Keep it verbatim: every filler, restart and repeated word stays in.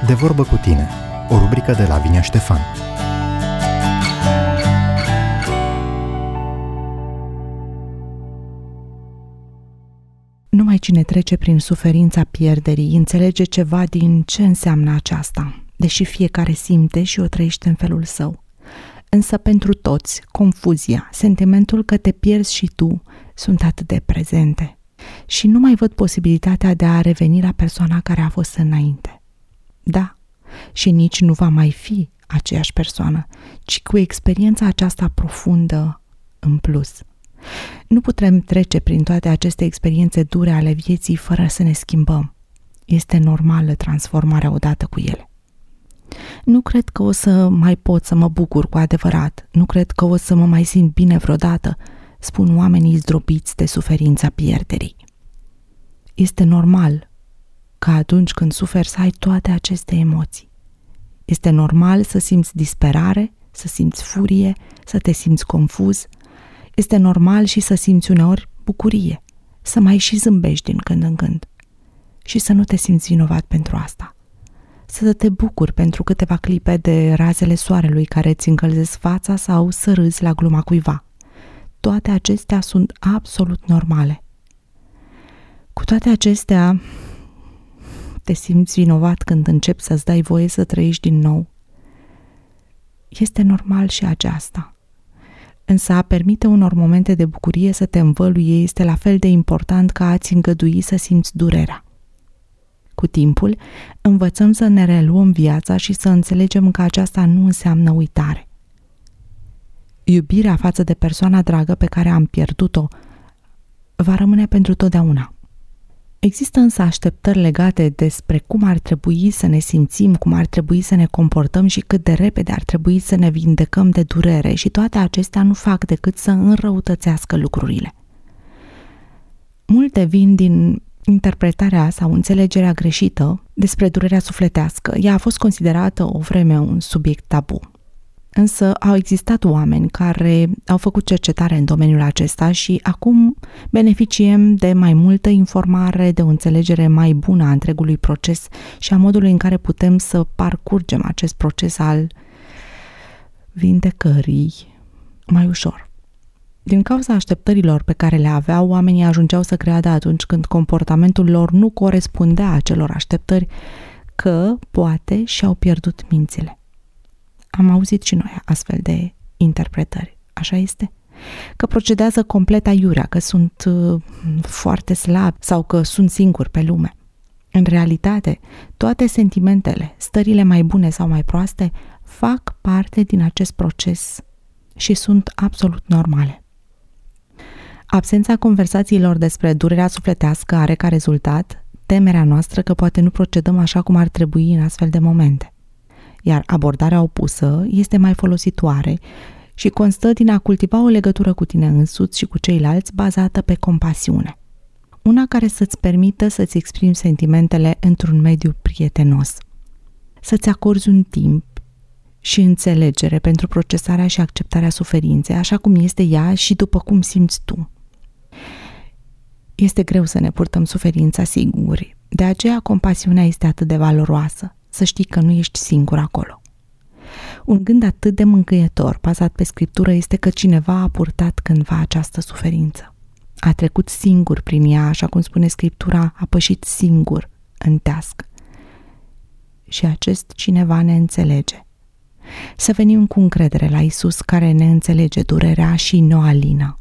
De vorbă cu tine, o rubrică de Lavinia Ștefan. Numai cine trece prin suferința pierderii înțelege ceva din ce înseamnă aceasta, deși fiecare simte și o trăiește în felul său. Însă pentru toți, confuzia, sentimentul că te pierzi și tu sunt atât de prezente și nu mai văd posibilitatea de a reveni la persoana care a fost înainte. Da, și nici nu va mai fi aceeași persoană, ci cu experiența aceasta profundă în plus. Nu putem trece prin toate aceste experiențe dure ale vieții fără să ne schimbăm. Este normală transformarea odată cu ele. Nu cred că o să mai pot să mă bucur cu adevărat, nu cred că o să mă mai simt bine vreodată, spun oamenii zdrobiți de suferința pierderii. Este normal ca atunci când suferi să ai toate aceste emoții. Este normal să simți disperare, să simți furie, să te simți confuz. Este normal și să simți uneori bucurie, să mai și zâmbești din când în când și să nu te simți vinovat pentru asta. Să te bucuri pentru câteva clipe de razele soarelui care îți încălzesc fața sau să râzi la gluma cuiva. Toate acestea sunt absolut normale. Cu toate acestea, te simți vinovat când începi să-ți dai voie să trăiești din nou. Este normal și aceasta. Însă a permite unor momente de bucurie să te învăluie este la fel de important ca a-ți îngădui să simți durerea. Cu timpul, învățăm să ne reluăm viața și să înțelegem că aceasta nu înseamnă uitare. Iubirea față de persoana dragă pe care am pierdut-o va rămâne pentru totdeauna. Există însă așteptări legate despre cum ar trebui să ne simțim, cum ar trebui să ne comportăm și cât de repede ar trebui să ne vindecăm de durere și toate acestea nu fac decât să înrăutățească lucrurile. Multe vin din interpretarea sau înțelegerea greșită despre durerea sufletească. Ea a fost considerată o vreme un subiect tabu. Însă au existat oameni care au făcut cercetare în domeniul acesta și acum beneficiem de mai multă informare, de o înțelegere mai bună a întregului proces și a modului în care putem să parcurgem acest proces al vindecării mai ușor. Din cauza așteptărilor pe care le aveau, oamenii ajungeau să creadă atunci când comportamentul lor nu corespundea acelor așteptări că, poate, și-au pierdut mințile. Am auzit și noi astfel de interpretări. Așa este? Că procedează complet aiurea, că sunt uh, foarte slabi sau că sunt singuri pe lume. În realitate, toate sentimentele, stările mai bune sau mai proaste, fac parte din acest proces și sunt absolut normale. Absența conversațiilor despre durerea sufletească are ca rezultat temerea noastră că poate nu procedăm așa cum ar trebui în astfel de momente. Iar abordarea opusă este mai folositoare și constă din a cultiva o legătură cu tine însuți și cu ceilalți bazată pe compasiune. Una care să-ți permită să-ți exprimi sentimentele într-un mediu prietenos. Să-ți acorzi un timp și înțelegere pentru procesarea și acceptarea suferinței, așa cum este ea și după cum simți tu. Este greu să ne purtăm suferința singuri, de aceea compasiunea este atât de valoroasă. Să știi că nu ești singur acolo. Un gând atât de mângâietor, bazat pe Scriptură, este că cineva a purtat cândva această suferință. A trecut singur prin ea, așa cum spune Scriptura, a pășit singur în teasc. Și acest cineva ne înțelege. Să venim cu încredere la Iisus care ne înțelege durerea și ne o alină.